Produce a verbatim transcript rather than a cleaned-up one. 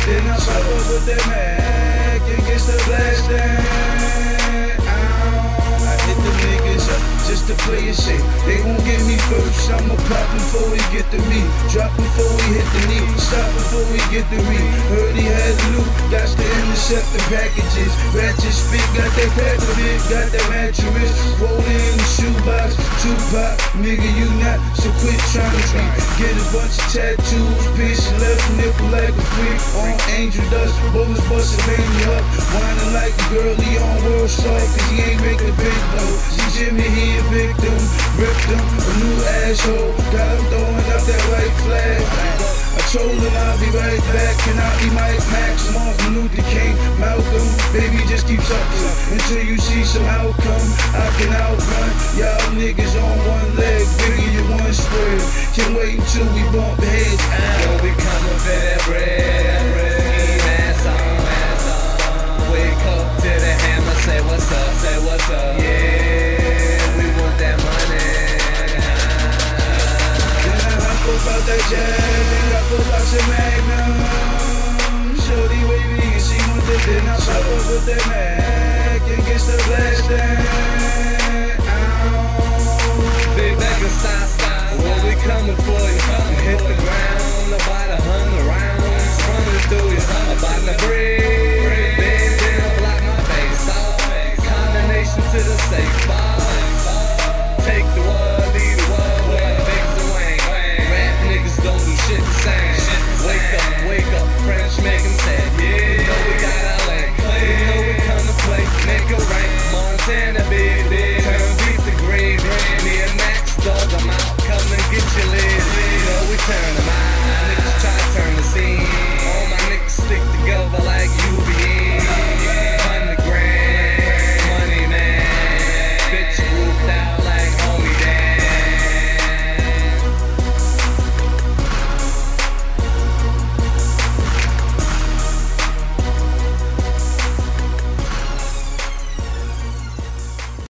Then I pop up with that Mac and get the blast down. I hit the niggas up just to play it safe. They won't get me first, I'ma pop before we get to me. Drop before we hit the knee, stop before we get the re. Heard he had loot, got to intercept the packages. Ratchet spit, got that pack of it, got that mattress. Roll in the shoebox, Tupac, nigga you not, so quit trying to be. Get a bunch of tattoos, pierce your left nipple like a freak. On angel dust, bullets bustin' bang me up. Whining like a girl, he on world star, cause he ain't make a big though. See Jimmy, he a victim, ripped him, a new asshole. Got him throwing up that white flag. I told him I'll be right back, and I'll be Mike Max, Martin Luther King, Malcolm. Baby, just keep sucking until you see some outcome. I can outrun y'all niggas on one leg, bigger you one square. Can't wait until we bump heads out. Yo, we coming for that bread, ski ass on. Wake up to the hammer, say what's up, say what's up. Yeah, we want that money. Then I hop up out that jet, then hop up out your Magnum. Shorty wavy and she want that, then I pop up with that Mac and get the blast down. Big back and style, style. Well, we coming for you.